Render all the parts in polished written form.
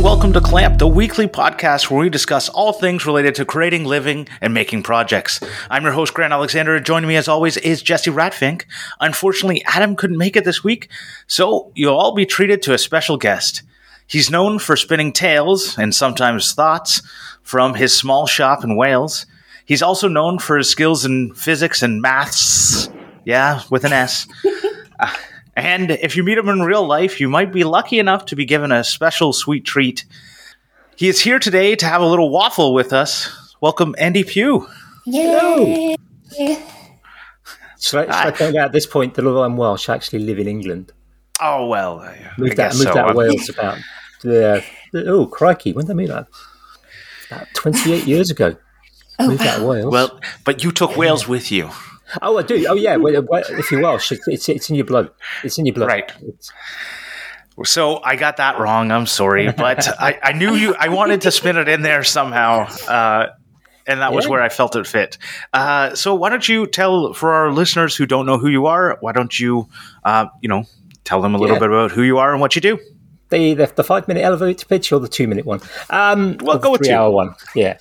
welcome to Clamp, the weekly podcast where we discuss all things related to creating, living, and making projects. I'm your host, Grant Alexander, and joining me as always is Jesse Ratfink. Unfortunately, Adam couldn't make it this week, so you'll all be treated to a special guest. He's known for spinning tales, and sometimes thoughts, from his small shop in Wales. He's also known for his skills in physics and maths, yeah, with an S. And if you meet him in real life, you might be lucky enough to be given a special sweet treat. He is here today to have a little waffle with us. Welcome, Andy Pugh. Yay! Hello. Should I point out at this point that although I'm Welsh, I actually live in England. Oh, well, Moved out of Wales about... oh, crikey, when did I move that? About 28 years ago. Moved out of Wales. Well, but you took Wales with you. Oh, I do. Oh, yeah. Well, if you're Welsh, it's in your blood. It's in your blood. Right. So I got that wrong. I'm sorry. But I knew you. I wanted to spin it in there somehow. And that was where I felt it fit. So why don't you tell, for our listeners who don't know who you are, why don't you, tell them a little bit about who you are and what you do? The 5-minute elevator pitch or the 2-minute one? Well, go with 3-hour one. Yeah.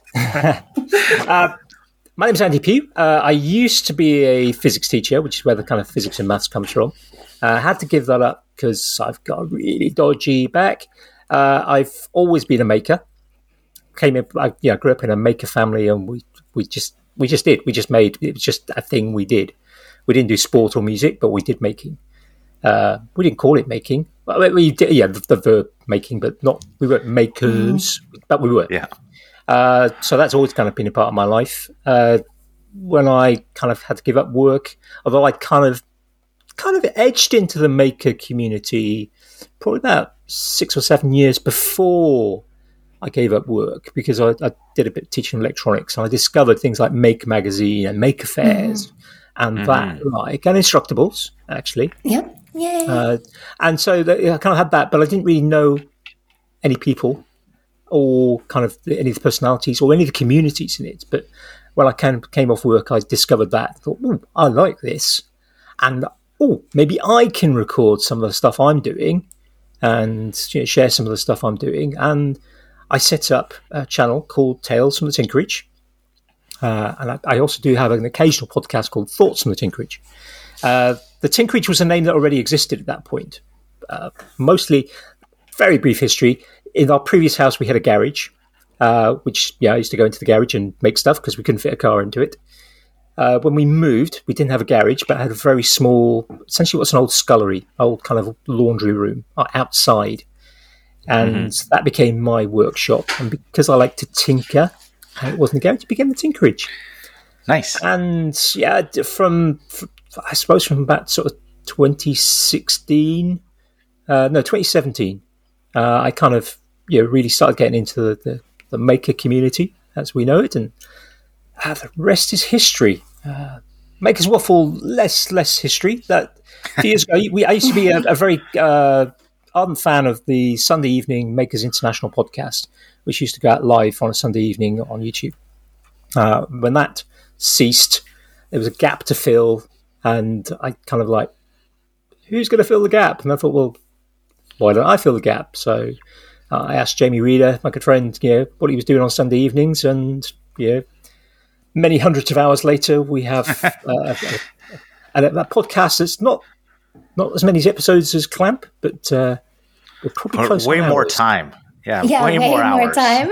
My name's Andy Pugh. I used to be a physics teacher, which is where the kind of physics and maths comes from. I had to give that up because I've got a really dodgy back. I've always been a maker. I grew up in a maker family, and we just did. We just made. It was just a thing we did. We didn't do sport or music, but we did making. We didn't call it making. We did, the verb making, but not. We weren't makers, but we were. Yeah. So that's always kind of been a part of my life. When I kind of had to give up work, although I kind of edged into the maker community probably about 6 or 7 years before I gave up work, because I did a bit of teaching electronics, and I discovered things like Make Magazine and Maker Fairs and that, and Instructables, actually. Yep. Yay. And so I kind of had that, but I didn't really know any people or kind of any of the personalities or any of the communities in it. But when I came off work, I discovered that. I thought, I like this. And, maybe I can record some of the stuff I'm doing and share some of the stuff I'm doing. And I set up a channel called Tales from the Tinkerage. And I also do have an occasional podcast called Thoughts from the Tinkerage. The Tinkerage was a name that already existed at that point. Mostly, very brief history. In our previous house, we had a garage, which I used to go into the garage and make stuff because we couldn't fit a car into it. When we moved, we didn't have a garage, but had a very small, essentially what's an old scullery, old kind of laundry room outside. And that became my workshop. And because I like to tinker, and it wasn't a garage, it became the Tinkerage. Nice. And from about sort of 2017, I kind of really started getting into the maker community as we know it, and the rest is history. Makers Waffle, less history. That a few years ago, I used to be a very ardent fan of the Sunday evening Makers International podcast, which used to go out live on a Sunday evening on YouTube. When that ceased, there was a gap to fill, and I kind of like, who's going to fill the gap? And I thought, well, why don't I fill the gap? So I asked Jamie Reeder, my good friend, what he was doing on Sunday evenings, and many hundreds of hours later, we have a podcast that's not as many episodes as Clamp, but we're probably close. Way more time. Yeah, way more hours. Time.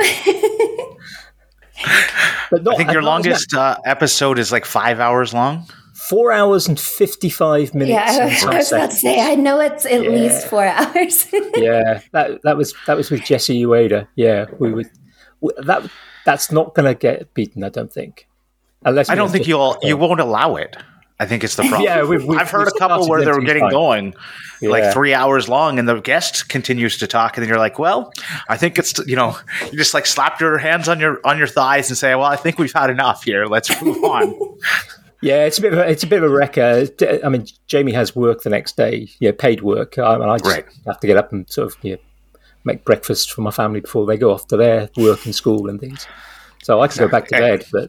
But I think your longest episode is like 5 hours long. 4 hours and 55 minutes. Yeah, I was about to say, I know it's at least 4 hours. Yeah, that was with Jesse Ueda. Yeah, that's not going to get beaten, I don't think. Unless I don't think you won't allow it. I think it's the problem. Yeah, I've heard a couple where they're getting going, like 3 hours long, and the guest continues to talk, and then you're like, well, I think it's you just like slap your hands on your thighs and say, well, I think we've had enough here. Let's move on. Yeah, it's a bit of a wrecker. I mean, Jamie has work the next day, paid work, and I just have to get up and sort of make breakfast for my family before they go off to their work and school and things. So I can go back to bed, but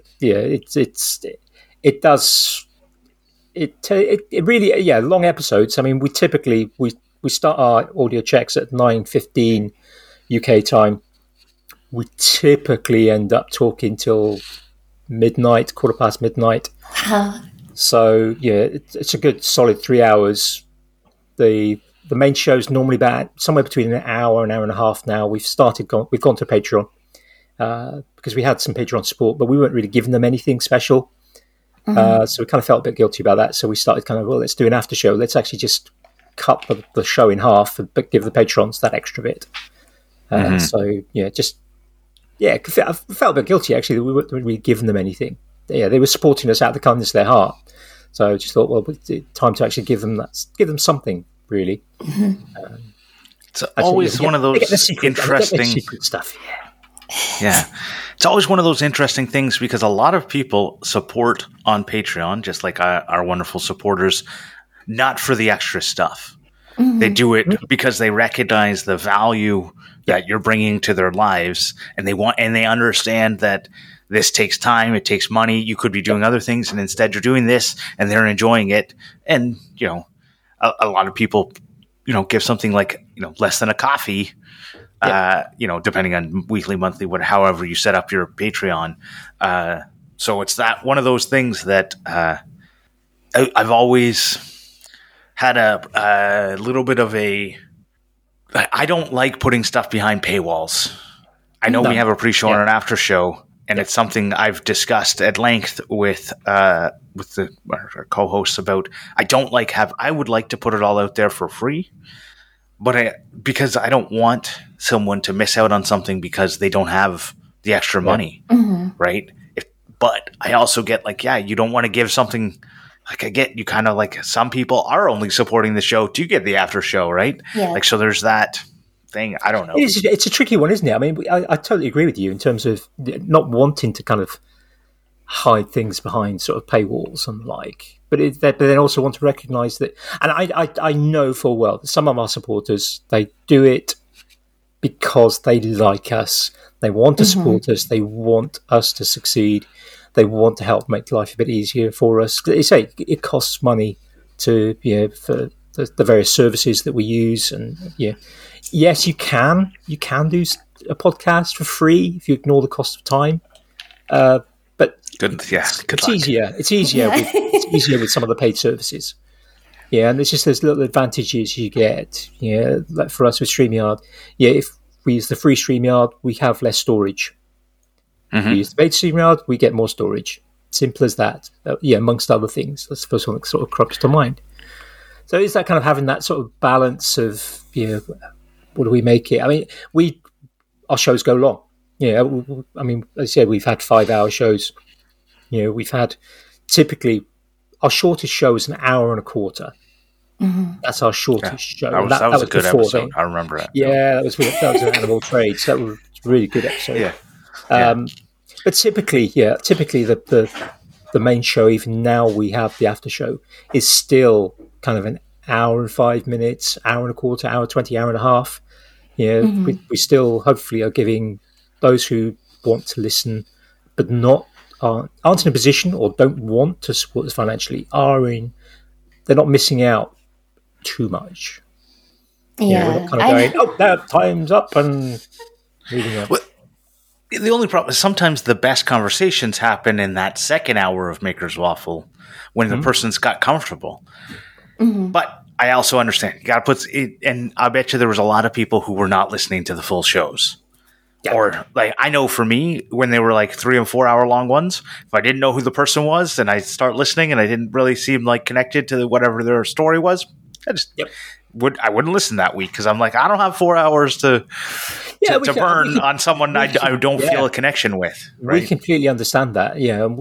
it really long episodes. I mean, we typically we start our audio checks at 9:15, UK time, we typically end up talking till midnight, quarter past midnight. Wow. So yeah, it's a good solid 3 hours. The main show's normally about somewhere between an hour and a half now. We've gone to Patreon because we had some Patreon support, but we weren't really giving them anything special. So we kind of felt a bit guilty about that. So we started let's do an after show. Let's actually just cut the show in half, but give the patrons that extra bit. So yeah, I felt a bit guilty actually that we weren't really giving them anything. Yeah, they were supporting us out of the kindness of their heart. So I just thought, well, it's time to actually give them something, really. It's always one of those interesting secret stuff. Yeah. It's always one of those interesting things because a lot of people support on Patreon, just like our wonderful supporters, not for the extra stuff. They do it because they recognize the value that you're bringing to their lives, and they understand that this takes time, it takes money. You could be doing other things, and instead you're doing this, and they're enjoying it. And a lot of people, give something like less than a coffee, depending on weekly, monthly, however you set up your Patreon. So it's that one of those things that I've always had a little bit of I don't like putting stuff behind paywalls. I know we have a pre-show and an after show, and it's something I've discussed at length with our co-hosts about. I would like to put it all out there for free, but because I don't want someone to miss out on something because they don't have the extra money, right? But I also get you don't want to give something. I get you kind of some people are only supporting the show to get the after show, right? Yeah. So there's that thing. I don't know. It's a tricky one, isn't it? I mean, I totally agree with you in terms of not wanting to kind of hide things behind sort of paywalls and but then also want to recognise that. And I know full well that some of our supporters, they do it because they like us. They want to support us. They want us to succeed. They want to help make life a bit easier for us. They say it costs money for the various services that we use, and yes, you can do a podcast for free if you ignore the cost of time. But it's easier. It's easier. It's easier with some of the paid services. Yeah, and there's little advantages you get. Yeah, like for us with StreamYard. Yeah, if we use the free StreamYard, we have less storage. If we use the paid StreamYard, we get more storage. Simple as that. Amongst other things. That's the first one that sort of crops to mind. So it's that kind of having that sort of balance of, what do we make it? I mean, our shows go long. Yeah, I mean, as I said, we've had 5-hour shows. We've had typically our shortest show is an hour and a quarter. That's our shortest show. That was a good episode. I remember it. Yeah, that was an Animal Trade. So that was a really good episode. Yeah. But typically the main show, even now we have the after show, is still kind of an hour and 5 minutes, hour and a quarter, hour 20, hour and a half. We still hopefully are giving those who want to listen but aren't in a position or don't want to support us financially they're not missing out too much. Yeah, we're not kind of going, that time's up and moving on. Well, the only problem is sometimes the best conversations happen in that second hour of Maker's Waffle when the person's got comfortable. But I also understand you got to put it, and I bet you there was a lot of people who were not listening to the full shows. Yeah. Or I know for me, when they were 3 and 4 hour long ones, if I didn't know who the person was and I start listening and I didn't really seem connected to whatever their story was, I just wouldn't listen that week because I'm I don't have 4 hours to burn on someone I don't feel a connection with. Right? We completely understand that.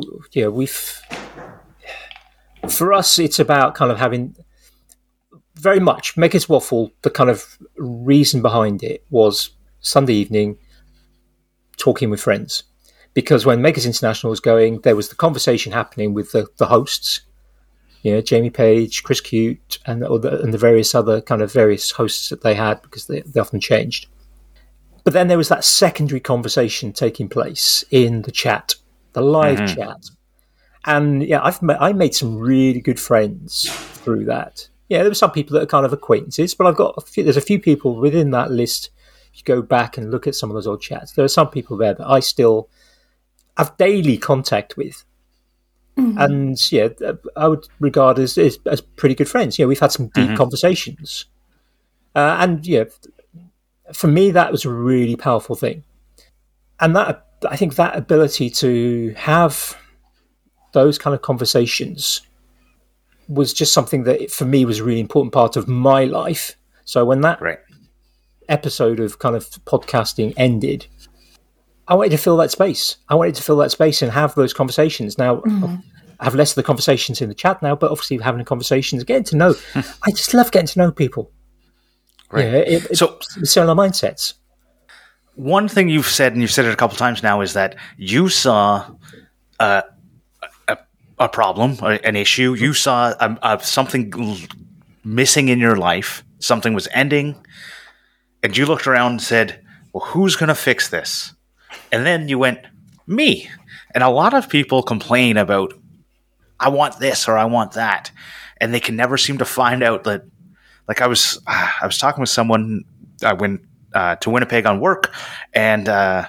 For us, it's about kind of having very much Maker's Waffle. The kind of reason behind it was Sunday evening talking with friends, because when Makers International was going, there was the conversation happening with the hosts. Jamie Page, Chris Cute, and the various other various hosts that they had, because they often changed. But then there was that secondary conversation taking place in the chat, the live chat. And I made some really good friends through that. There were some people that are kind of acquaintances, but there's a few people within that list, you go back and look at some of those old chats, there are some people there that I still have daily contact with. And I would regard as pretty good friends. We've had some deep conversations, and for me that was a really powerful thing. And that, I think, that ability to have those kind of conversations was just something that for me was a really important part of my life. So when that episode of kind of podcasting ended, I wanted to fill that space. I wanted to fill that space and have those conversations. Now, I have less of the conversations in the chat now, but obviously having the conversations, getting to know. I just love getting to know people. Right. So similar mindsets. One thing you've said, and you've said it a couple times now, is that you saw a problem, an issue. You saw something missing in your life. Something was ending. And you looked around and said, well, who's going to fix this? And then you went, me. And a lot of people complain about, I want this or I want that. And they can never seem to find out that, like I was talking with someone, I went to Winnipeg on work, and I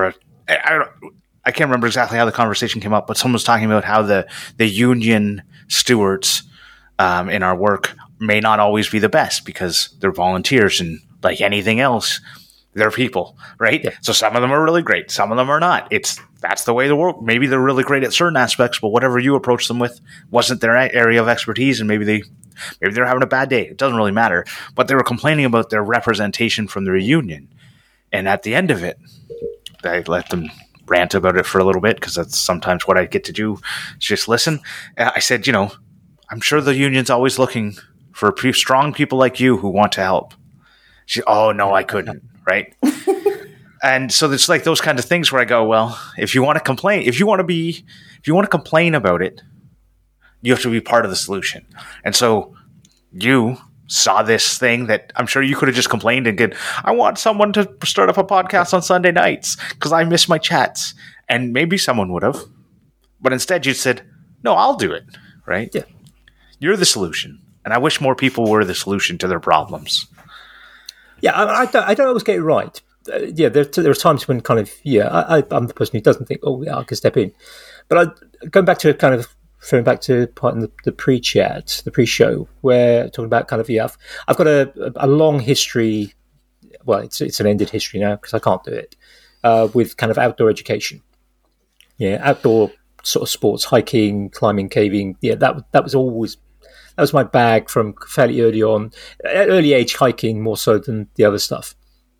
can't remember exactly how the conversation came up, but someone was talking about how the union stewards in our work may not always be the best because they're volunteers, and like anything else, they're people, right? Yeah. So some of them are really great, some of them are not. That's the way the world. Maybe they're really great at certain aspects, but whatever you approach them with wasn't their area of expertise, and maybe they're having a bad day. It doesn't really matter. But they were complaining about their representation from their union. And at the end of it, I let them rant about it for a little bit, because that's sometimes what I get to do, is just listen. I said, I'm sure the union's always looking for strong people like you who want to help. Oh, no, I couldn't, right? And so it's like those kinds of things where I go, well, if you want to complain, if you want to complain about it, you have to be part of the solution. And so you saw this thing that I'm sure you could have just complained and get, I want someone to start up a podcast on Sunday nights because I miss my chats. And maybe someone would have. But instead you said, no, I'll do it, right? Yeah. You're the solution. And I wish more people were the solution to their problems. Yeah, I don't always get it right. There are times when kind of, I'm the person who doesn't think, oh, yeah, I can step in. But going back to kind of, referring back to part in the pre-chat, the pre-show, where talking about kind of, I've got a long history, well, it's an ended history now because I can't do it, with kind of outdoor education. Yeah, outdoor sort of sports, hiking, climbing, caving. Yeah, that was my bag from fairly early on, at early age, hiking more so than the other stuff.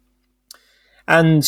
And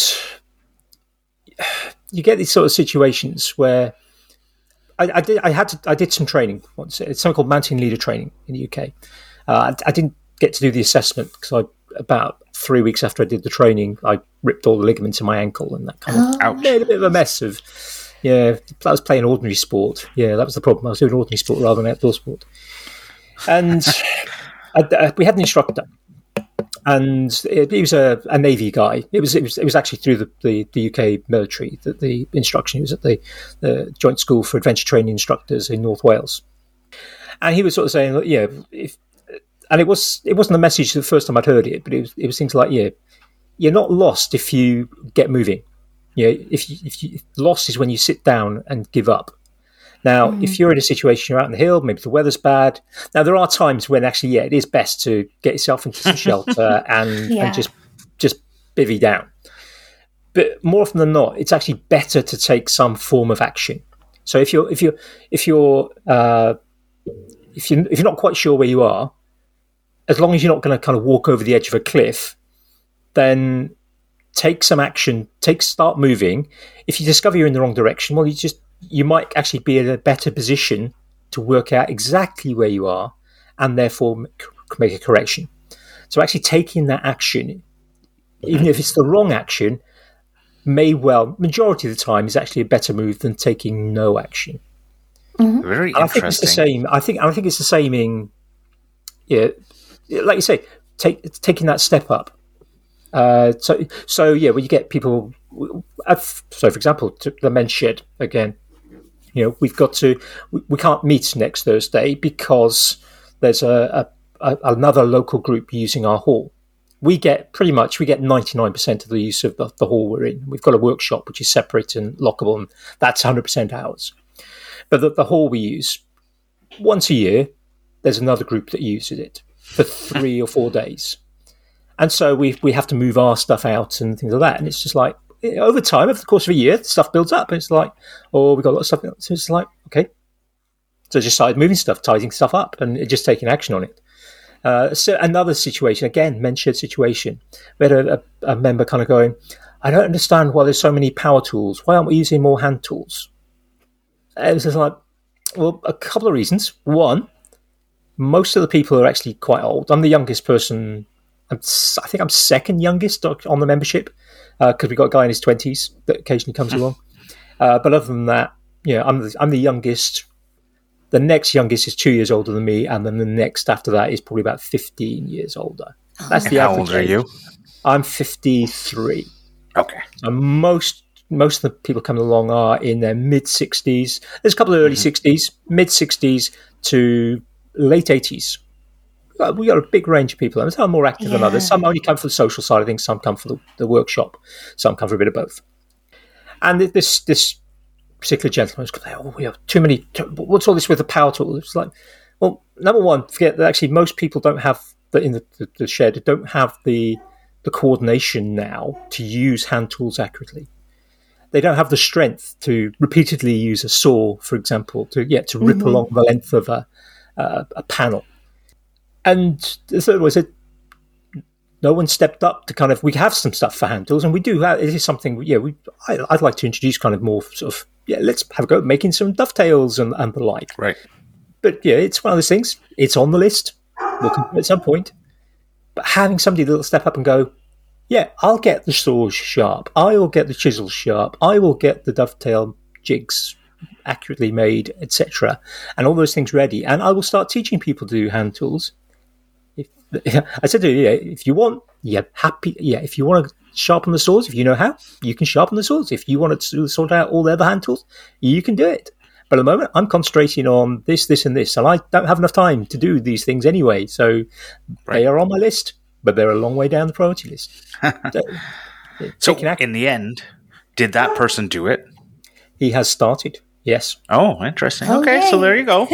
you get these sort of situations where I did some training once. It's something called Mountain Leader Training in the UK. I didn't get to do the assessment because about 3 weeks after I did the training, I ripped all the ligaments in my ankle, and that kind of made a bit of a mess of. Yeah, I was playing ordinary sport. Yeah, that was the problem. I was doing ordinary sport rather than outdoor sport. And we had an instructor, and he was a Navy guy. It was actually through the UK military that the instruction. He was at the Joint School for Adventure Training Instructors in North Wales, and he was sort of saying, and it wasn't a message the first time I'd heard it, but it was things like, you're not lost if you get moving. If you lost is when you sit down and give up. Now, if you're in a situation, you're out on the hill, maybe the weather's bad. Now, there are times when actually, it is best to get yourself into some shelter and just bivvy down. But more often than not, it's actually better to take some form of action. So if you're not quite sure where you are, as long as you're not going to kind of walk over the edge of a cliff, then take some action. Start moving. If you discover you're in the wrong direction, well, you might actually be in a better position to work out exactly where you are and therefore make a correction. So actually taking that action, even if it's the wrong action, majority of the time is actually a better move than taking no action. Mm-hmm. Very interesting. I think it's the same. I think it's the same in, like you say, taking that step up. So when you get people, so for example, the men's shed again, we can't meet next Thursday because there's another local group using our hall. we get 99% of the use of the hall we're in. We've got a workshop which is separate and lockable, and that's 100% ours. But the hall we use, once a year, there's another group that uses it for 3 or 4 days. And so we have to move our stuff out and things like that. And it's just like, over time, over the course of a year, stuff builds up. And it's like, oh, we've got a lot of stuff. So it's like, okay. So I just started moving stuff, tidying stuff up, and just taking action on it. So another situation, again, men's shed situation. We had a member kind of going, I don't understand why there's so many power tools. Why aren't we using more hand tools? And it was just like, well, a couple of reasons. One, most of the people are actually quite old. I'm the youngest person. I think I'm second youngest on the membership because we've got a guy in his 20s that occasionally comes along. But other than that, I'm the youngest. The next youngest is 2 years older than me, and then the next after that is probably about 15 years older. That's the average. How old are you? I'm 53. Okay. And most of the people coming along are in their mid-60s. There's a couple of early 60s, mid-60s to late 80s. We got a big range of people. Some are more active than others. Some only come for the social side of things. Some come for the workshop. Some come for a bit of both. And this particular gentleman was like, oh, we have too many. What's all this with the power tool? It's like, well, number one, forget that actually most people don't have in the shed don't have the coordination now to use hand tools accurately. They don't have the strength to repeatedly use a saw, for example, to rip along the length of a panel. And the third was that no one stepped up to kind of, we have some stuff for hand tools, and we do have, it is something, I'd like to introduce kind of more sort of, let's have a go at making some dovetails and the like. Right. But it's one of those things, it's on the list, we'll come to it at some point. But having somebody that'll step up and go, I'll get the saws sharp, I will get the chisels sharp, I will get the dovetail jigs accurately made, etc., and all those things ready, and I will start teaching people to do hand tools. I said to you, if you want, if you want to sharpen the saws, if you know how, you can sharpen the saws. If you want to sort out all the other hand tools, you can do it. But at the moment, I'm concentrating on this, and this, and I don't have enough time to do these things anyway. So They are on my list, but they're a long way down the priority list. So in the end, did that person do it? He has started, yes. Oh, interesting. Okay, so there you go.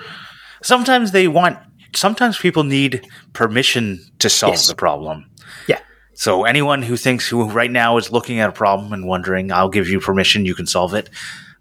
Sometimes people need permission to solve the problem. Yeah. So anyone who right now is looking at a problem and wondering, I'll give you permission, you can solve it.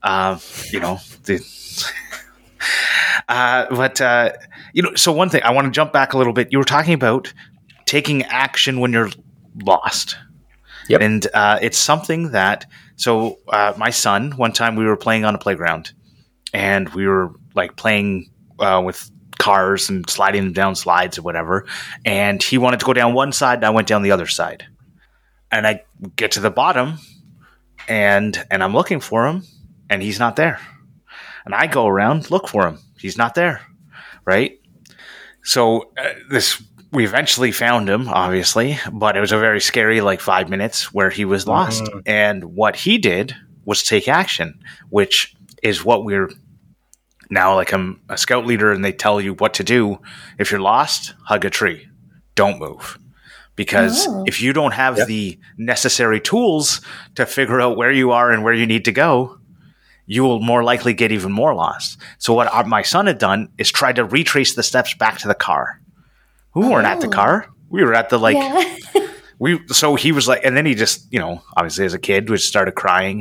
So one thing, I want to jump back a little bit. You were talking about taking action when you're lost. Yep. And it's something that, my son, one time we were playing on a playground, and we were like playing with cars and sliding them down slides or whatever. And he wanted to go down one side, and I went down the other side. And I get to the bottom, and I'm looking for him, and he's not there. And I go around, look for him. He's not there, right? So we eventually found him, obviously, but it was a very scary 5 minutes where he was lost. And what he did was take action, which is what we're now, I'm a scout leader, and they tell you what to do. If you're lost, hug a tree. Don't move. Because if you don't have the necessary tools to figure out where you are and where you need to go, you will more likely get even more lost. So what my son had done is try to retrace the steps back to the car. We weren't at the car. We were at the So he was and then he just, obviously as a kid, we started crying,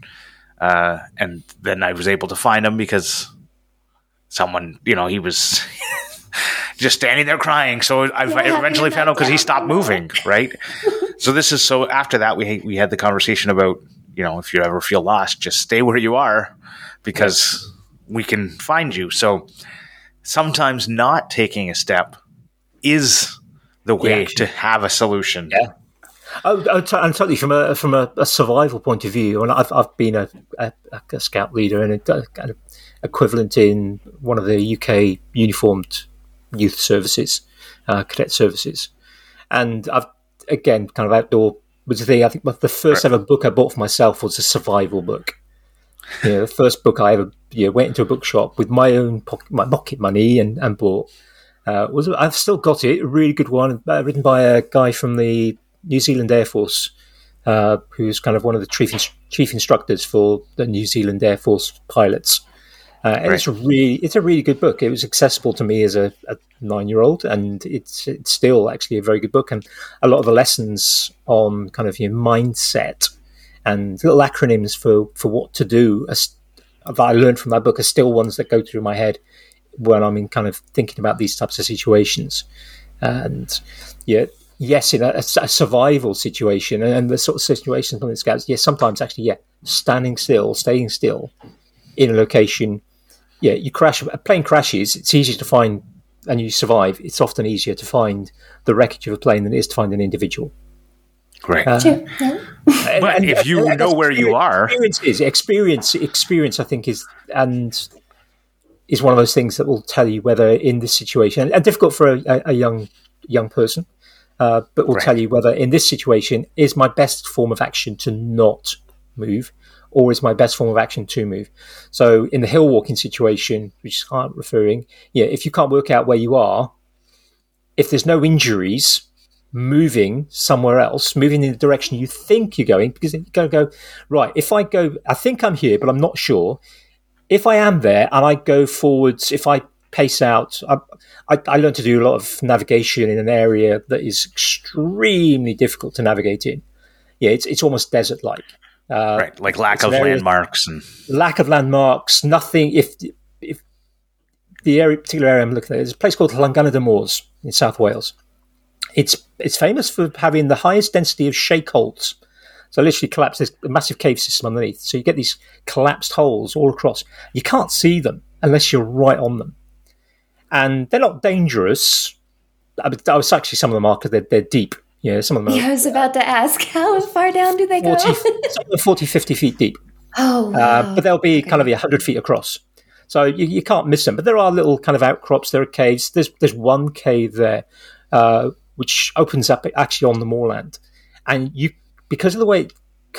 and then I was able to find him because someone, he was just standing there crying. So I eventually found him because he stopped moving, right? So after that, we had the conversation about, if you ever feel lost, just stay where you are because we can find you. So sometimes not taking a step is the way to have a solution. Yeah. And totally from a survival point of view, and I've been a scout leader and a equivalent in one of the UK uniformed youth services, cadet services, and I've again kind of outdoor was the thing. I think the first ever book I bought for myself was a survival book. The first book I ever went into a bookshop with my own pocket money and bought. I've still got it. A really good one, written by a guy from the New Zealand Air Force, who's kind of one of the chief instructors for the New Zealand Air Force pilots. And it's a really good book. It was accessible to me as a 9-year-old, and it's still actually a very good book. And a lot of the lessons on kind of your mindset and little acronyms for what to do that I learned from that book are still ones that go through my head when I'm in kind of thinking about these types of situations. And yes, in a survival situation and the sort of situations on the Scouts, sometimes actually, staying still in a location. You crash. A plane crashes. It's easier to find, and you survive. It's often easier to find the wreckage of a plane than it is to find an individual. Right. But if you know where you are, experience, I think is one of those things that will tell you whether in this situation, and difficult for a young person, but will tell you whether in this situation is my best form of action to not move, or is my best form of action to move. So in the hill walking situation, which I'm referring, if you can't work out where you are, if there's no injuries, moving somewhere else, moving in the direction you think you're going, because you've got to go, right, if I go, I think I'm here, but I'm not sure. If I am there and I go forwards, if I pace out, I learned to do a lot of navigation in an area that is extremely difficult to navigate in. It's almost desert-like. Like lack of landmarks nothing. If the particular area I'm looking at, there's a place called Llangannida Moors in South Wales. It's famous for having the highest density of shake holes. So literally collapsed, there's a massive cave system underneath. So you get these collapsed holes all across. You can't see them unless you're right on them. And they're not dangerous. I was actually, some of them are because they're deep. Some of them are, I was about to ask, how far down do they go? 40, 50 feet deep. Oh, wow. But they'll be kind of 100 feet across. So you can't miss them. But there are little kind of outcrops. There are caves. There's one cave there which opens up actually on the moorland. And because of the way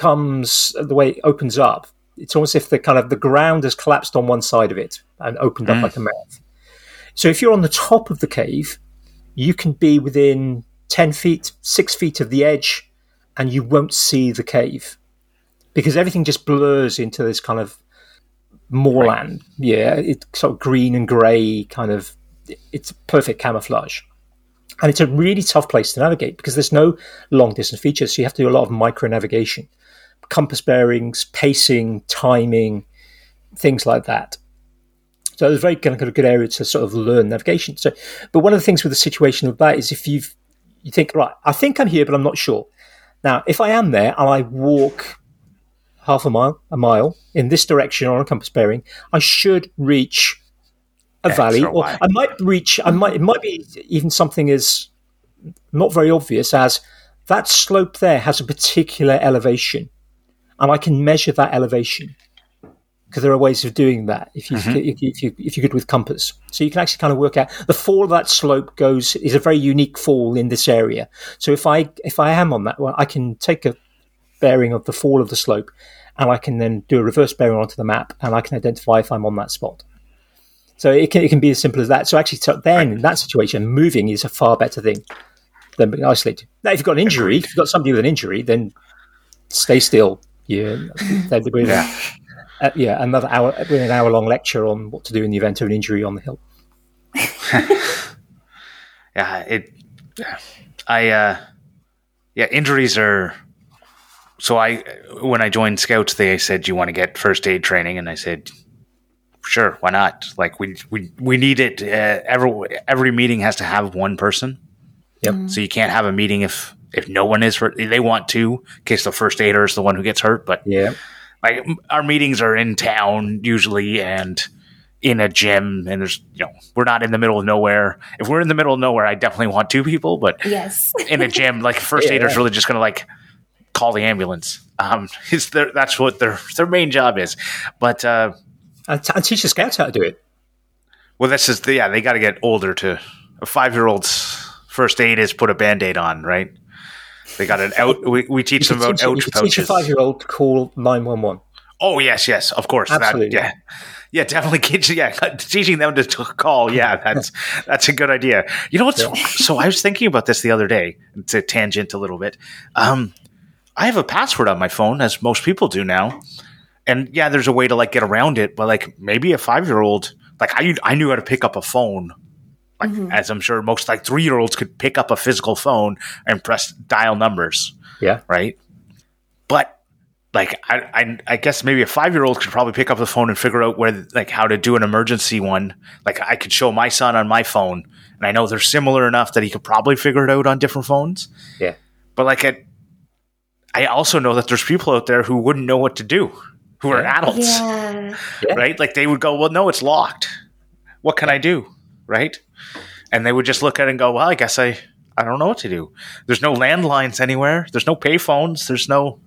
it opens up, it's almost as if the ground has collapsed on one side of it and opened up like a mouth. So if you're on the top of the cave, you can be within 10 feet, 6 feet of the edge, and you won't see the cave because everything just blurs into this kind of moorland. It's sort of green and grey kind of, it's perfect camouflage. And it's a really tough place to navigate because there's no long distance features. So you have to do a lot of micro navigation, compass bearings, pacing, timing, things like that. So it's a very kind of good area to sort of learn navigation. So, but one of the things with the situation with that is if you think, right, I think I'm here, but I'm not sure. Now, if I am there and I walk half a mile in this direction on a compass bearing, I should reach a valley, or I might reach. It might be even something as not very obvious as that slope there has a particular elevation, and I can measure that elevation because there are ways of doing that if you're good with compass. So you can actually kind of work out the fall of that slope is a very unique fall in this area. So if I am on that one, I can take a bearing of the fall of the slope, and I can then do a reverse bearing onto the map, and I can identify if I'm on that spot. So it can be as simple as that. So actually, in that situation, moving is a far better thing than being isolated. Now, if you've got an injury, if you've got somebody with an injury, then stay still. Another hour, an hour-long lecture on what to do in the event of an injury on the hill. Injuries are. So when I joined Scouts, they said, "You want to get first aid training?" And I said, "Sure, why not? Like we need it. Every meeting has to have one person. Yep. So you can't have a meeting if no one is hurt. They want to, in case the first aider is the one who gets hurt. But like our meetings are in town usually and in a gym, and there's we're not in the middle of nowhere. If we're in the middle of nowhere, I definitely want two people. But in a gym, like first aider is really just going to like call the ambulance. That's what their main job is. But and teach the Scouts how to do it. Well, that's just they got to get older. To a 5-year-old's first aid is put a Band-Aid on, right? They got an out. We teach them about ouch pouches. Teach a 5-year-old to call 911. Oh yes, of course. Absolutely. Yeah, definitely. Teaching them to call. Yeah, that's a good idea. You know what's so I was thinking about this the other day. To tangent a little bit. I have a password on my phone, as most people do now. And yeah, there's a way to like get around it, but like maybe a 5-year-old, like I knew how to pick up a phone. Like, as I'm sure most like 3-year-olds could pick up a physical phone and press dial numbers. Yeah. Right. But like, I guess maybe a 5-year-old could probably pick up the phone and figure out where, like, how to do an emergency one. Like, I could show my son on my phone, and I know they're similar enough that he could probably figure it out on different phones. Yeah. But like, I also know that there's people out there who wouldn't know what to do, who are adults, right? Like, they would go, well, no, it's locked. What can I do? Right. And they would just look at it and go, well, I guess I don't know what to do. There's no landlines anywhere. There's no payphones. There's no.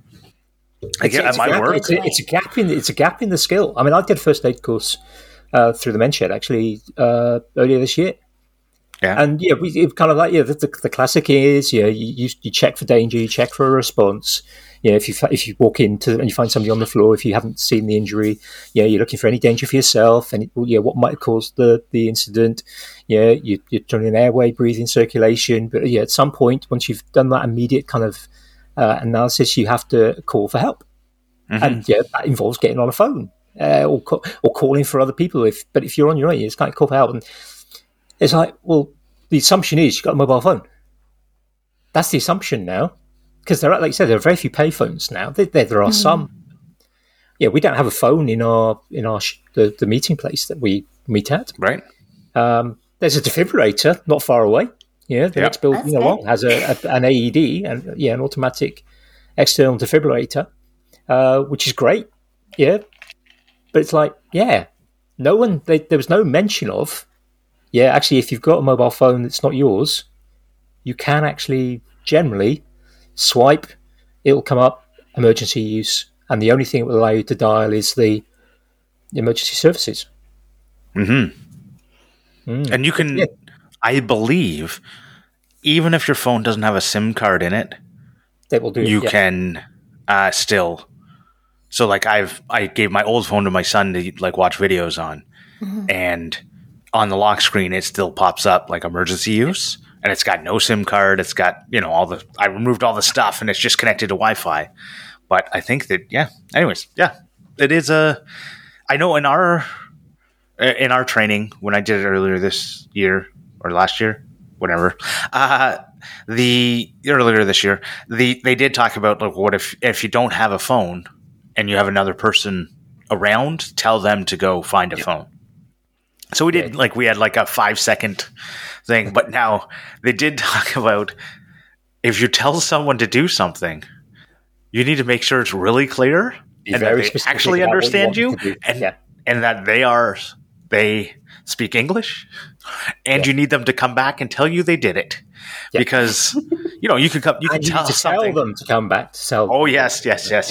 It's a gap in the skill. I mean, I did a first aid course through the Men's Shed actually earlier this year. Yeah, and yeah, it kind of like the classic is you check for danger, you check for a response. If you walk into and you find somebody on the floor, if you haven't seen the injury, you're looking for any danger for yourself and what might have caused the incident. You're doing an airway, breathing, circulation. But at some point, once you've done that immediate kind of analysis, you have to call for help, and that involves getting on a phone or calling for other people. But if you're on your own, you just can't call for help. And it's like, well, the assumption is you've got a mobile phone. That's the assumption now. Because like you said, there are very few payphones now. There are some. Yeah, we don't have a phone in the meeting place that we meet at. Right. There's a defibrillator not far away. The next building along has an AED and an automatic external defibrillator, which is great. Yeah, but it's like no one. There was no mention of. Yeah, actually, if you've got a mobile phone that's not yours, you can actually generally swipe, it'll come up emergency use, and the only thing it will allow you to dial is the emergency services. And you can, I believe, even if your phone doesn't have a SIM card in it, they will do. You can still. So, like, I gave my old phone to my son to like watch videos on, and on the lock screen it still pops up like emergency use. And it's got no SIM card. It's got, I removed all the stuff and it's just connected to Wi-Fi. But I think that, it is I know in our training, when I did it earlier this year or last year, whatever, earlier this year, they did talk about, like, what if you don't have a phone and you have another person around, tell them to go find a phone. So we did, we had like a 5-second thing, but now they did talk about if you tell someone to do something, you need to make sure it's really clear and that they actually understand you and that they speak English, and you need them to come back and tell you they did it because you can tell them to come back to tell them. Oh yes.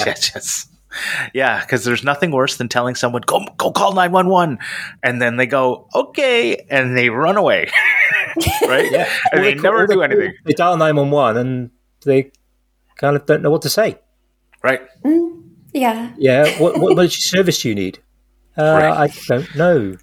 Yeah, because there's nothing worse than telling someone, go call 911, and then they go, okay, and they run away, right? Yeah. And they never do anything. They dial 911 and they kind of don't know what to say. Right. Yeah. Yeah, what service do you need? I don't know.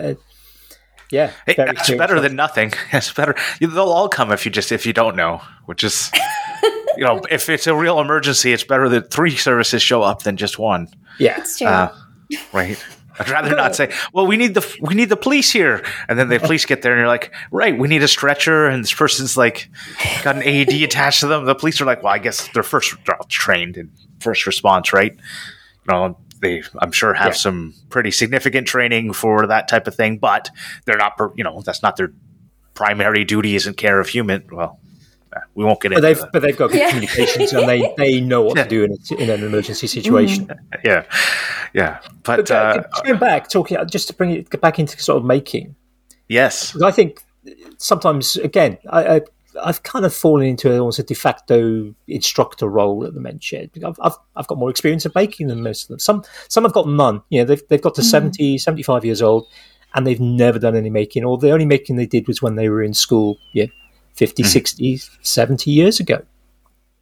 It's better than nothing. It's better. They'll all come if you don't know, which is... if it's a real emergency, it's better that 3 services show up than just one. Yeah, that's true. Right. I'd rather not say, well, we need the police here, and then the police get there, and you're like, right, we need a stretcher, and this person's like got an AED attached to them. The police are like, well, I guess they're all trained in first response, right? They, I'm sure, have some pretty significant training for that type of thing, but they're not. That's not their primary duty. Isn't care of human. Well. We won't get into that. But they've got good communications and they know what to do in an emergency situation. Yeah. But going back, just to bring it back into sort of making. Yes. I think sometimes, again, I've kind of fallen into almost a de facto instructor role at the Men's Shed. I've got more experience of baking than most of them. Some have got none. They've got to 70, 75 years old and they've never done any making, or the only making they did was when they were in school, 50, 60, 70 years ago.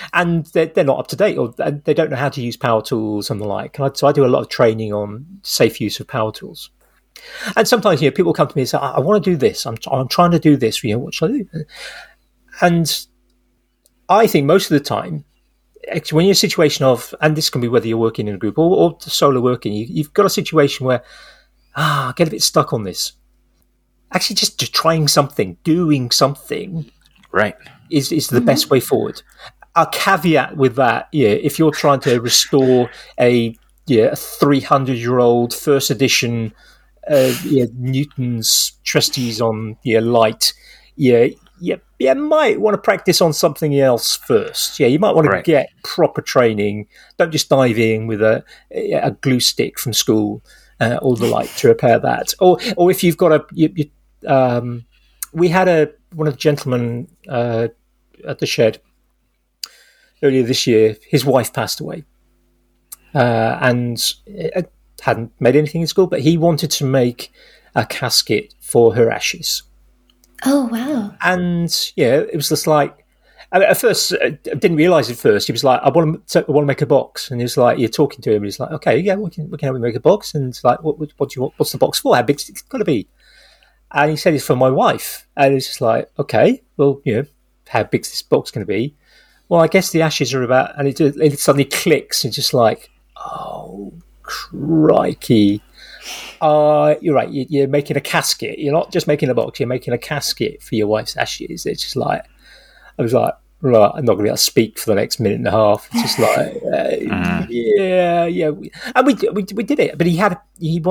and they're not up to date, or they don't know how to use power tools and the like. So I do a lot of training on safe use of power tools. And sometimes, people come to me and say, I want to do this. I'm trying to do this. What should I do? And I think most of the time, actually, when you're in a situation of, and this can be whether you're working in a group or solo working, you've got a situation where, I get a bit stuck on this. Actually, just trying something, doing something, right, is the best way forward. A caveat with that, if you're trying to restore a 300-year-old first edition Newton's treatise on light, you might want to practice on something else first. You might want to get proper training. Don't just dive in with a glue stick from school or the like to repair that. Or if you've got we had one of the gentlemen at the shed earlier this year. His wife passed away, and hadn't made anything in school, but he wanted to make a casket for her ashes. Oh, wow. And it was just like, at first, I didn't realise at first. He was like, I want to make a box. And he was like, you're talking to him, and he's like, okay, yeah, we can help you make a box. And it's like, what do you want? What's the box for? How big is it going to be? And he said it's for my wife. And it's just like, okay, well, how big is this box going to be? Well, I guess the ashes are about, and it suddenly clicks. And just like, oh, crikey. You're right. You're making a casket. You're not just making a box. You're making a casket for your wife's ashes. It's just like, I was like, right, I'm not going to be able to speak for the next minute and a half. It's just like, yeah. And we did it. But he had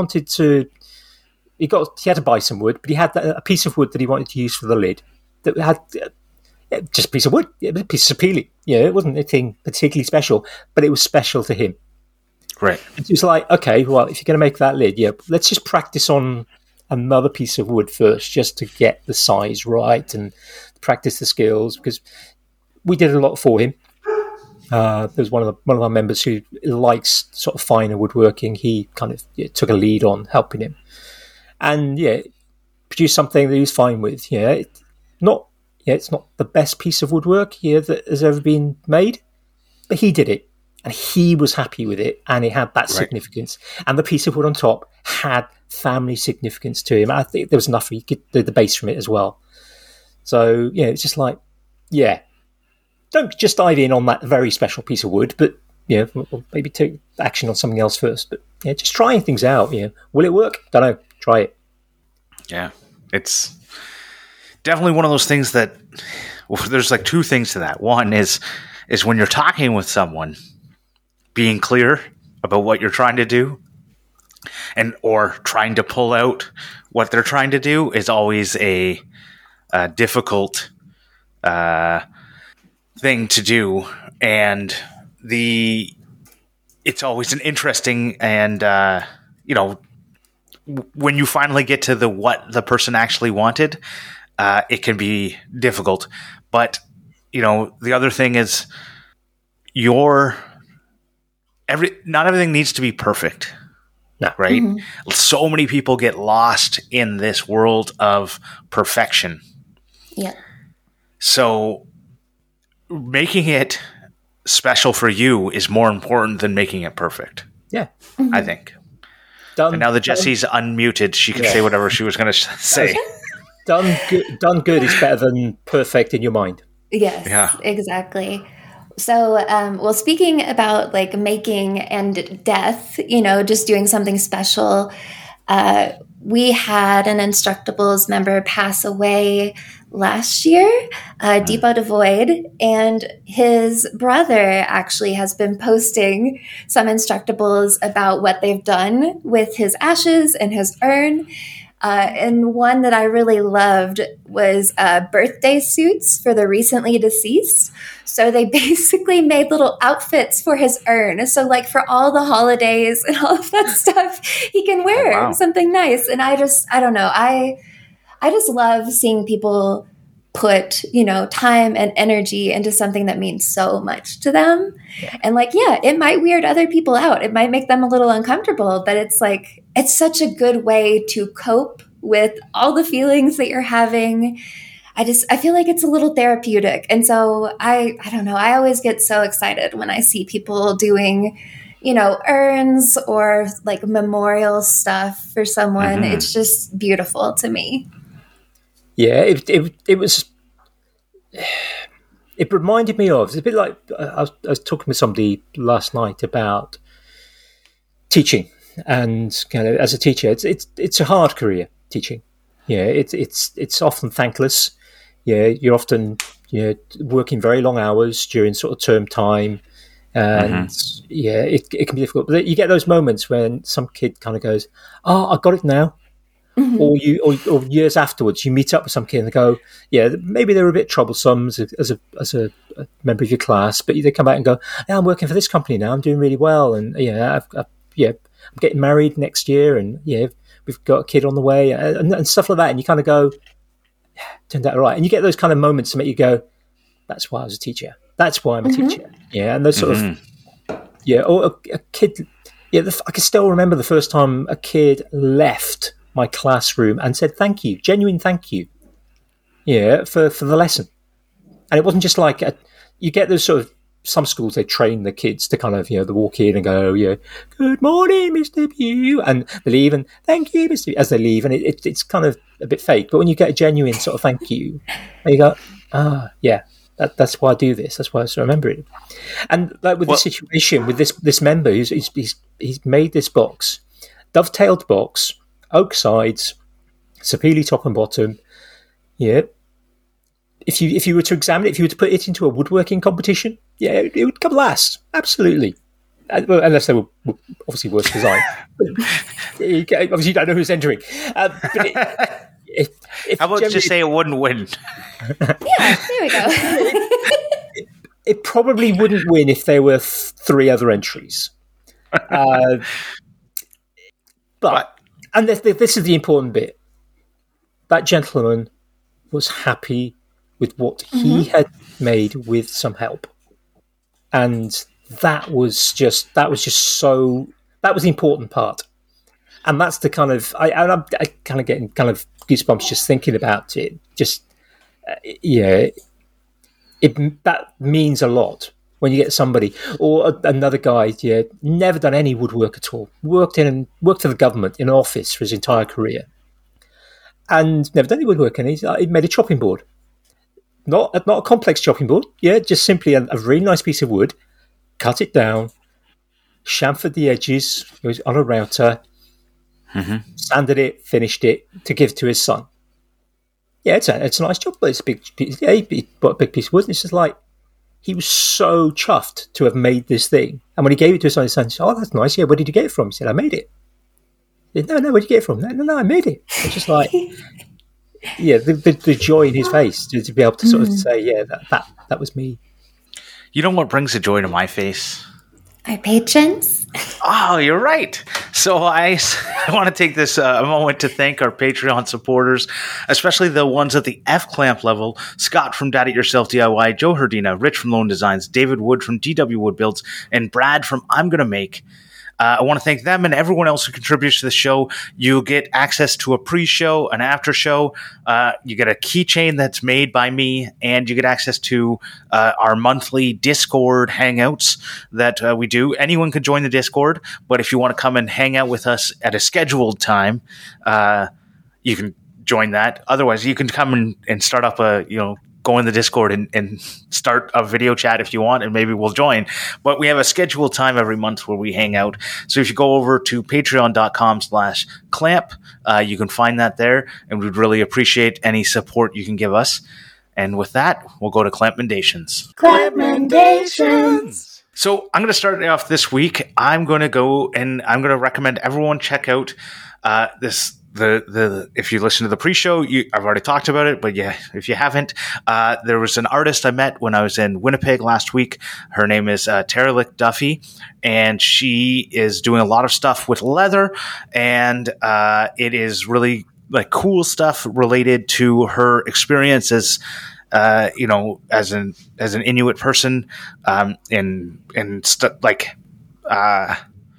to buy some wood, but he had a piece of wood that he wanted to use for the lid that had just a piece of wood, a piece of peeling. It wasn't anything particularly special, but it was special to him. Right. It was like, okay, well, if you're going to make that lid, let's just practice on another piece of wood first, just to get the size right and practice the skills, because we did a lot for him. There's one of our members who likes sort of finer woodworking. He kind of took a lead on helping him, and produced something that he was fine with. It's not the best piece of woodwork that has ever been made, but he did it. And he was happy with it, and it had that significance. And the piece of wood on top had family significance to him. I think there was enough he could do the base from it as well. So, it's just like, don't just dive in on that very special piece of wood, but, maybe take action on something else first. But, just trying things out. Will it work? Don't know. Try it. Yeah. It's definitely one of those things that, there's like two things to that. One is when you're talking with someone, being clear about what you're trying to do or trying to pull out what they're trying to do is always a difficult thing to do. And it's always an interesting and, when you finally get to what the person actually wanted, it can be difficult. But, the other thing is not everything needs to be perfect. No. Right? Mm-hmm. So many people get lost in this world of perfection. Yeah. So making it special for you is more important than making it perfect. Yeah. Mm-hmm. I think. And now that Jessie's unmuted, she can say whatever she was going to say. Done good is better than perfect in your mind. Yes, exactly. So, speaking about like making and death, just doing something special, we had an Instructables member pass away last year, Deepo Devoid, and his brother actually has been posting some Instructables about what they've done with his ashes and his urn. And one that I really loved was birthday suits for the recently deceased. So they basically made little outfits for his urn. So like for all the holidays and all of that stuff, he can wear something nice. And I don't know. I just love seeing people put, time and energy into something that means so much to them. Yeah. And it might weird other people out. It might make them a little uncomfortable, but it's such a good way to cope with all the feelings that you're having. I feel like it's a little therapeutic. And so I don't know, I always get so excited when I see people doing, urns or like memorial stuff for someone. Mm-hmm. It's just beautiful to me. Yeah, it was. It reminded me of. It's a bit like I was talking with somebody last night about teaching, and kind of as a teacher, it's a hard career, teaching. Yeah, it's often thankless. Yeah, you're often working very long hours during sort of term time. And yeah, it can be difficult. But you get those moments when some kid kind of goes, "Oh, I got it now," or years afterwards, you meet up with some kid and they go, "Yeah, maybe they're a bit troublesome as a member of your class, but they come back and go, yeah, I'm working for this company now. I'm doing really well, and I'm getting married next year, and we've got a kid on the way, and stuff like that." And you kind of go, yeah, "Turned out all right." And you get those kind of moments to make you go, "That's why I was a teacher. That's why I'm a teacher." Yeah, and those sort of or a kid. Yeah, I can still remember the first time a kid left my classroom and said thank you, genuine thank you. Yeah, for the lesson. And it wasn't just like you get those sort of, some schools they train the kids to kind of they walk in and go, "Good morning, Mr. Pugh," and they leave and "Thank you, Mr. Pugh," as they leave, and it's kind of a bit fake. But when you get a genuine sort of thank you, and you go, yeah. That's why I do this. That's why I remember it. And like with the situation with this member, he's made this box, dovetailed box, oak sides, sapele top and bottom. Yeah. If you were to examine it, if you were to put it into a woodworking competition, it would come last. Absolutely. Unless they were obviously worse design. Obviously, you don't know who's entering. But how about just say it wouldn't win? Yeah, there we go. It probably wouldn't win if there were 3 other entries. But and this is the important bit. That gentleman was happy with what he had made with some help, and that was the important part. And that's the kind of I kind of getting kind of goosebumps just thinking about it. Just that means a lot when you get somebody or another guy. Yeah, never done any woodwork at all. Worked for the government in an office for his entire career, and never done any woodwork. And he made a chopping board, not a complex chopping board. Yeah, just simply a really nice piece of wood, cut it down, chamfered the edges. It was on a router. Sanded it, finished it to give to his son. Yeah, it's a nice job, but it's a big piece. Yeah, he bought a big piece of wood, and it's just like he was so chuffed to have made this thing. And when he gave it to his son, he said, "Oh, that's nice. Yeah, where did you get it from?" He said, "I made it." He said, No, where did you get it from? No, I made it. It's just like, the joy in his face to be able to sort of say, "Yeah, that was me." You know what brings a joy to my face? Our patrons. Oh, you're right. So I want to take this a moment to thank our Patreon supporters, especially the ones at the F-Clamp level: Scott from Dad It Yourself DIY, Joe Herdina, Rich from Lone Designs, David Wood from DW Wood Builds, and Brad from I'm Gonna Make. I want to thank them and everyone else who contributes to the show. You get access to a pre-show, an after-show. You get a keychain that's made by me, and you get access to our monthly Discord hangouts that we do. Anyone can join the Discord, but if you want to come and hang out with us at a scheduled time, you can join that. Otherwise, you can come and start up go in the Discord and start a video chat if you want, and maybe we'll join. But we have a scheduled time every month where we hang out. So if you go over to patreon.com/clamp, you can find that there, and we'd really appreciate any support you can give us. And with that, we'll go to Clampmendations. Clampmendations! So I'm going to start it off this week. I'm going to go and I'm going to recommend everyone check out this. If you listen to the pre-show, I've already talked about it, but yeah, if you haven't, there was an artist I met when I was in Winnipeg last week. Her name is Teralick Duffy, and she is doing a lot of stuff with leather, and it is really like cool stuff related to her experience as as an Inuit person,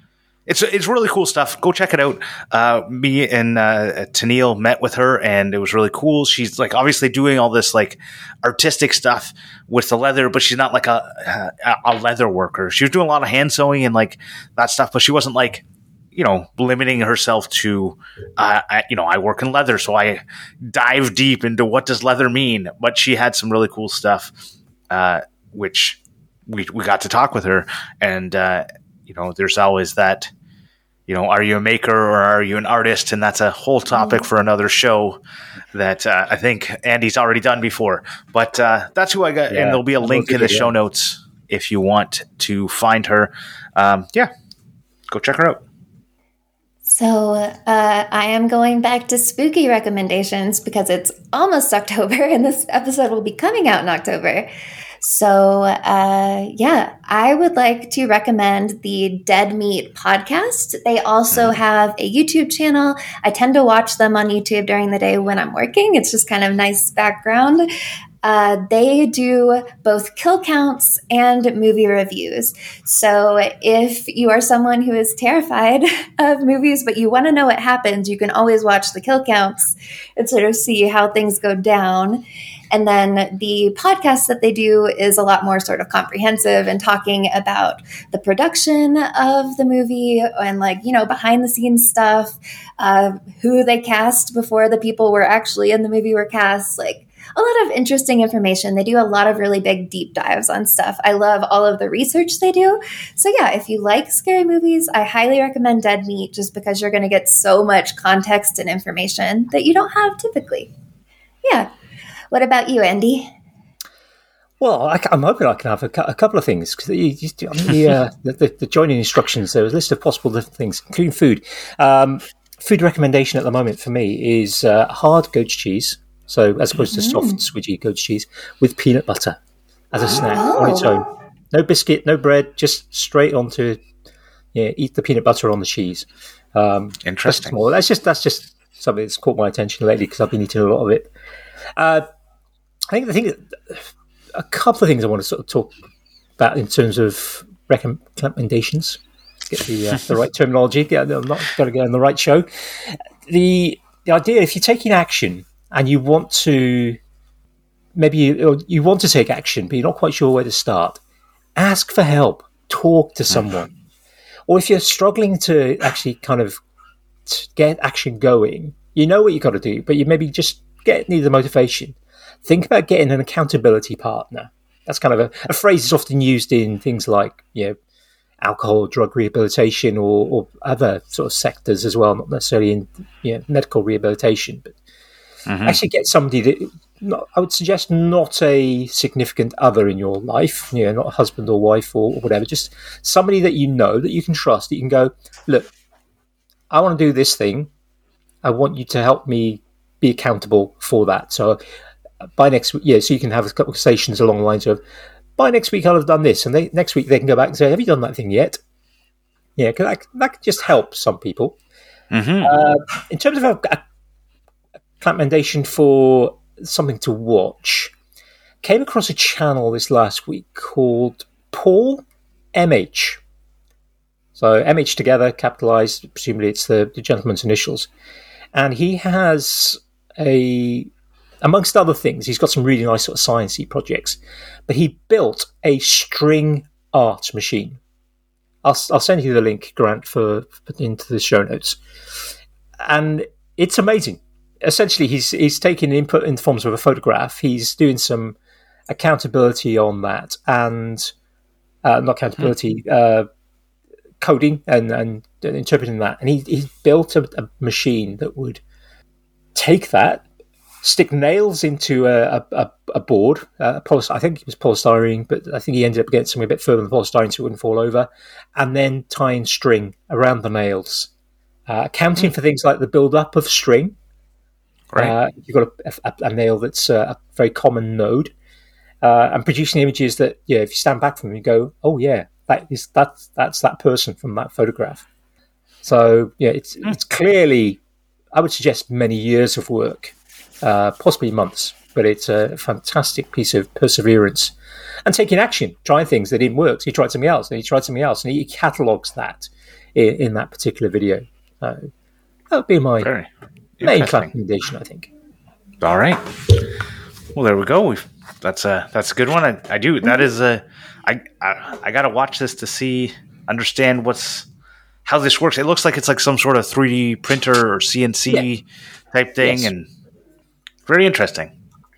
It's really cool stuff. Go check it out. Me and Tennille met with her, and it was really cool. She's like obviously doing all this like artistic stuff with the leather, but she's not like a leather worker. She was doing a lot of hand sewing and like that stuff, but she wasn't like, you know, limiting herself to, I work in leather, so I dive deep into what does leather mean. But she had some really cool stuff, which we got to talk with her, and there's always that. Are you a maker or are you an artist? And that's a whole topic for another show that I think Andy's already done before. But that's who I got. Yeah, and there'll be a link in the show notes if you want to find her. Go check her out. So I am going back to spooky recommendations because it's almost October and this episode will be coming out in October. So, I would like to recommend the Dead Meat podcast. They also have a YouTube channel. I tend to watch them on YouTube during the day when I'm working. It's just kind of nice background. They do both kill counts and movie reviews. So if you are someone who is terrified of movies, but you want to know what happens, you can always watch the kill counts and sort of see how things go down. And then the podcast that they do is a lot more sort of comprehensive and talking about the production of the movie and behind the scenes stuff, who they cast before the people were actually in the movie were cast, like a lot of interesting information. They do a lot of really big deep dives on stuff. I love all of the research they do. So yeah, if you like scary movies, I highly recommend Dead Meat just because you're going to get so much context and information that you don't have typically. Yeah. What about you, Andy? Well, I'm hoping I can have a couple of things because the joining instructions, there was a list of possible different things, including food. Food recommendation at the moment for me is hard goat's cheese, so as opposed to soft, swidgy goat's cheese, with peanut butter as a snack on its own. No biscuit, no bread, just straight onto, eat the peanut butter on the cheese. Interesting. That's just something that's caught my attention lately because I've been eating a lot of it. I think a couple of things I want to sort of talk about in terms of recommendations. Get the right terminology. I'm not got to get on the right show. The idea, if you're taking action and you want to, maybe you want to take action, but you're not quite sure where to start, ask for help. Talk to someone. Or if you're struggling to actually kind of get action going, you know what you got to do, but you maybe just need the motivation. Think about getting an accountability partner. That's kind of a phrase that's often used in things like alcohol, drug rehabilitation, or other sort of sectors as well. Not necessarily in medical rehabilitation, but actually get somebody that I would suggest not a significant other in your life. Not a husband or wife or whatever. Just somebody that you know that you can trust. That you can go, look, I want to do this thing. I want you to help me be accountable for that. So by next week, so you can have a couple of conversations along the lines of, by next week I'll have done this, and next week they can go back and say, have you done that thing yet? Yeah, because that can just help some people. In terms of a recommendation for something to watch, came across a channel this last week called Paul MH. So MH together, capitalized, presumably it's the gentleman's initials. And he has amongst other things, he's got some really nice sort of sciencey projects, but he built a string art machine. I'll send you the link, Grant, for into the show notes. And it's amazing. Essentially, he's taking input in the forms of a photograph. He's doing some accountability on that, and not accountability, coding and interpreting that. And he built a machine that would take that, stick nails into a board. I think it was polystyrene, but I think he ended up getting something a bit further than polystyrene so it wouldn't fall over, and then tying string around the nails, accounting for things like the build-up of string. Right. You've got a nail that's a very common node, and producing images that, if you stand back from them, you go, oh yeah, that's that person from that photograph. So it's clearly, I would suggest, many years of work, possibly months, but it's a fantastic piece of perseverance and taking action, trying things that didn't work. So he tried something else, and he tried something else, and he catalogues that in that particular video. So that would be my Very main interesting. recommendation, I think. All right. Well, there we go. That's a good one. I do. That is I got to watch this to understand how this works. It looks like it's like some sort of 3D printer or CNC type thing, Yes. and very interesting.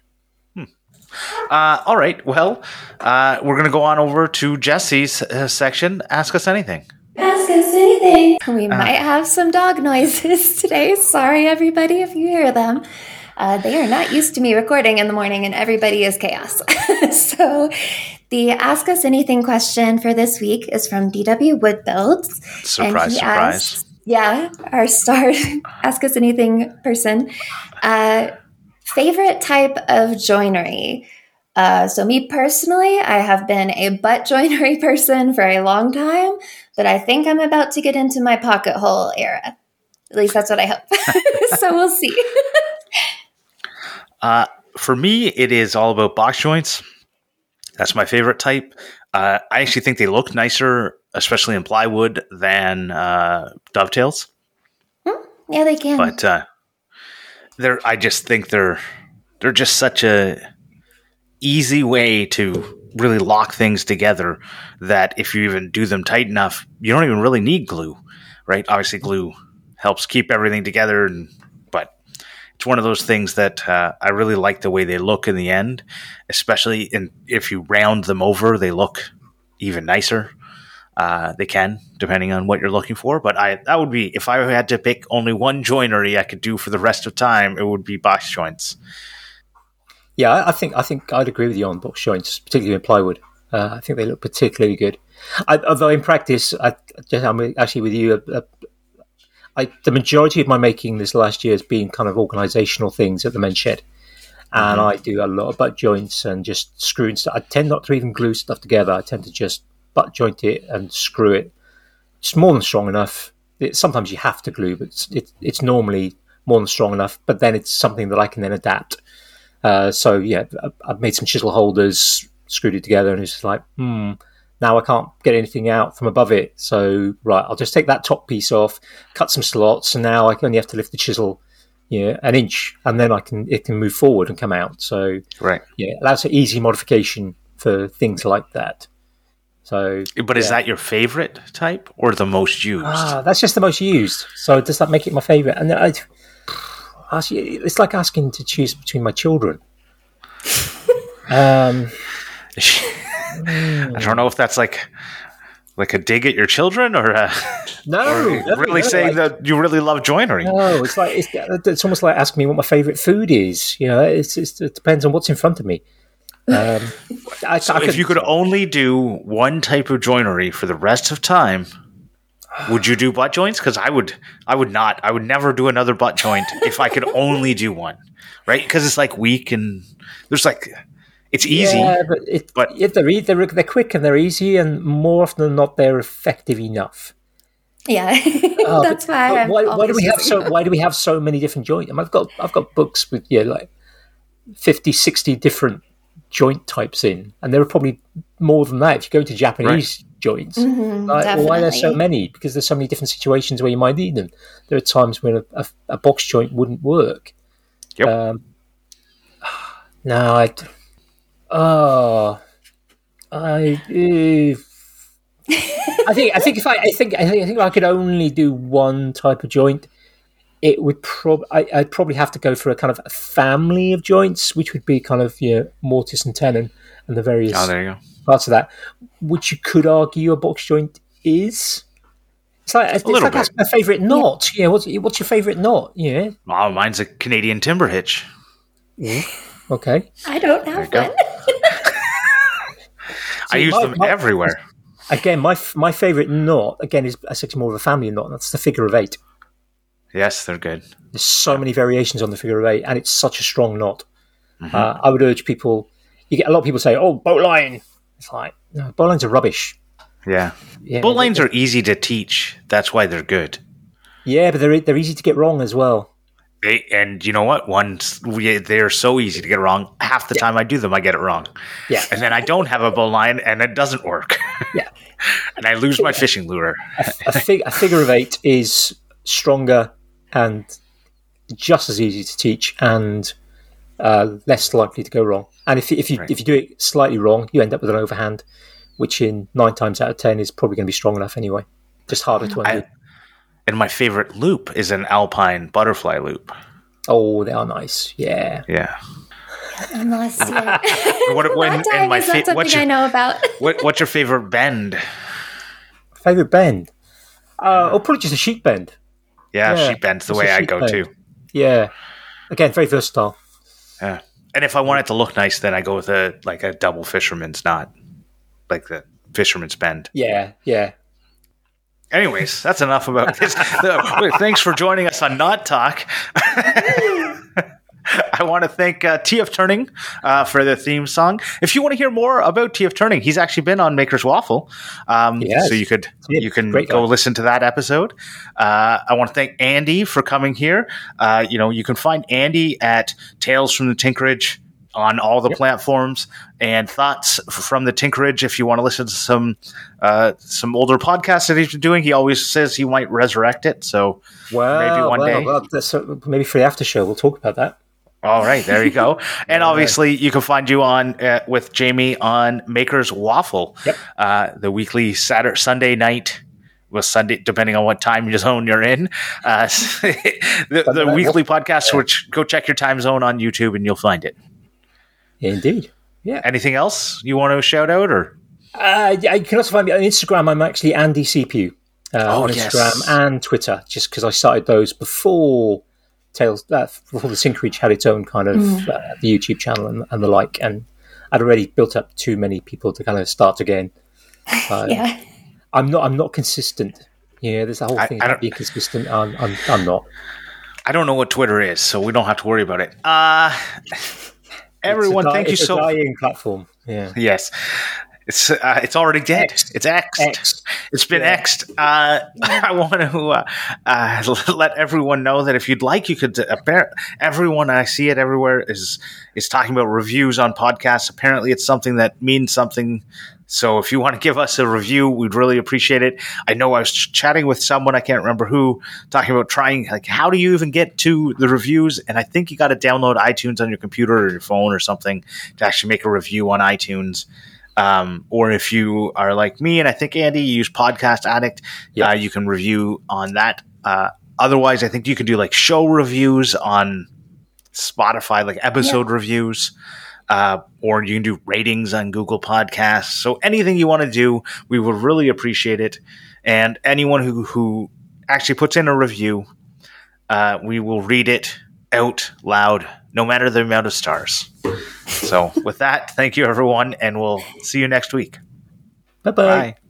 All right. Well, we're going to go on over to Jesse's section. Ask us anything. Ask us anything. We might have some dog noises today. Sorry, everybody, if you hear them. They are not used to me recording in the morning, and everybody is chaos. So the Ask Us Anything question for this week is from DW Woodbuilds. Surprise, surprise. Our star Ask Us Anything person. Favorite type of joinery? So me personally, I have been a butt joinery person for a long time, but I think I'm about to get into my pocket hole era. At least that's what I hope. So we'll see. For me, it is all about box joints. That's my favorite type. I actually think they look nicer, especially in plywood, than dovetails. Yeah, they can. But I just think they're just such a easy way to really lock things together that if you even do them tight enough, you don't even really need glue, right? Obviously, glue helps keep everything together, but it's one of those things that I really like the way they look in the end, especially if you round them over, they look even nicer. They can, depending on what you're looking for. But that would be, if I had to pick only one joinery I could do for the rest of time, it would be box joints. Yeah, I think I'd agree with you on box joints, particularly in plywood. I think they look particularly good. Although in practice, I'm actually with you. The majority of my making this last year has been kind of organisational things at the men's shed. And I do a lot of butt joints and just screwing stuff. I tend not to even glue stuff together. I tend to just butt joint it and screw it. It's more than strong enough. Sometimes you have to glue, but it's normally more than strong enough. But then it's something that I can then adapt. So yeah, I've made some chisel holders, screwed it together, and it's just like, now I can't get anything out from above it. So right, I'll just take that top piece off, cut some slots, and now I only have to lift the chisel, an inch, and then it can move forward and come out. So right, yeah, that's an easy modification for things like that. So, but is that your favorite type or the most used? That's just the most used. So does that make it my favorite? And it's like asking to choose between my children. I don't know if that's like a dig at your children or really saying that you really love joinery. No, it's almost like asking me what my favorite food is. It depends on what's in front of me. If you could only do one type of joinery for the rest of time, would you do butt joints? Because I would not. I would never do another butt joint if I could only do one, right? Because it's like weak and there's it's easy. Yeah, but they're quick and they're easy, and more often than not, they're effective enough. Yeah, that's why. Why do we have so many different joints? I've got books with 50, 60 different joint types in, and there are probably more than that if you go to Japanese joints. Why are there so many? Because there's so many different situations where you might need them. There are times when a box joint wouldn't work. Yep. I think if I could only do one type of joint, it would I'd probably have to go for a kind of a family of joints, which would be kind of mortise and tenon and the various parts of that, which you could argue a box joint is. It's like asking a favourite knot. Yeah, what's your favourite knot? Yeah. Oh, mine's a Canadian timber hitch. Yeah. Okay. I don't have one. I use them everywhere. Again, my favourite knot is actually more of a family knot. That's the figure of 8. Yes, they're good. There's so many variations on the figure of 8, and it's such a strong knot. I would urge people. You get a lot of people say, "Oh, boat line." It's like, no, boat lines are rubbish. Yeah. Boat lines are easy to teach. That's why they're good. Yeah, but they're easy to get wrong as well. And you know what? They're so easy to get wrong. Half the time I do them, I get it wrong. Yeah. And then I don't have a bowline, and it doesn't work. Yeah. And I lose my fishing lure. A figure of 8 is stronger and just as easy to teach and less likely to go wrong. And if you do it slightly wrong, you end up with an overhand, which in 9 times out of 10 is probably going to be strong enough anyway. Just harder to undo. And my favorite loop is an alpine butterfly loop. Oh, they are nice. Yeah. Yeah. Unless, yeah. What's I know about. What's your favorite bend? Favorite bend? Probably just a sheep bend. Yeah, sheep bend's the way I go too. Yeah. Again, very versatile. Yeah. And if I want it to look nice, then I go with a double fisherman's knot, like the fisherman's bend. Yeah, yeah. Anyways, that's enough about this. Thanks for joining us on Knot Talk. I want to thank TF Turning for the theme song. If you want to hear more about TF Turning, he's actually been on Maker's Waffle, so you can go listen to that episode. I want to thank Andy for coming here. You can find Andy at Tales from the Tinkerage on all the platforms, and Thoughts from the Tinkerage. If you want to listen to some older podcasts that he's been doing, he always says he might resurrect it. So maybe one day, maybe for the after show, we'll talk about that. All right, there you go. And obviously, you can find you on with Jamie on Maker's Waffle, the weekly Sunday night. Well, Sunday, depending on what time zone you're in. The weekly podcast, which go check your time zone on YouTube and you'll find it. Indeed. Yeah. Anything else you want to shout out, or? You can also find me on Instagram. I'm actually Andy CPU on Instagram and Twitter, just because I started those before before the Tinkerage had its own kind of the YouTube channel and the like, and I'd already built up too many people to kind of start again. I'm not consistent. Yeah, there's the whole thing about being consistent. I'm not. I don't know what Twitter is, so we don't have to worry about it. Everyone, thank you so much. It's a dying platform. Yeah. Yes. It's already dead. It's X'd. It's been X'd. I want to let everyone know that if you'd like, you could. Everyone, I see it everywhere, is talking about reviews on podcasts. Apparently, it's something that means something. So if you want to give us a review, we'd really appreciate it. I know I was chatting with someone, I can't remember who, talking about trying, how do you even get to the reviews? And I think you got to download iTunes on your computer or your phone or something to actually make a review on iTunes. Or if you are like me, and I think Andy, you use Podcast Addict, you can review on that. Otherwise, I think you can do show reviews on Spotify, episode reviews. Or you can do ratings on Google Podcasts. So anything you want to do, we would really appreciate it. And anyone who actually puts in a review, we will read it out loud, no matter the amount of stars. So with that, thank you, everyone, and we'll see you next week. Bye-bye. Bye.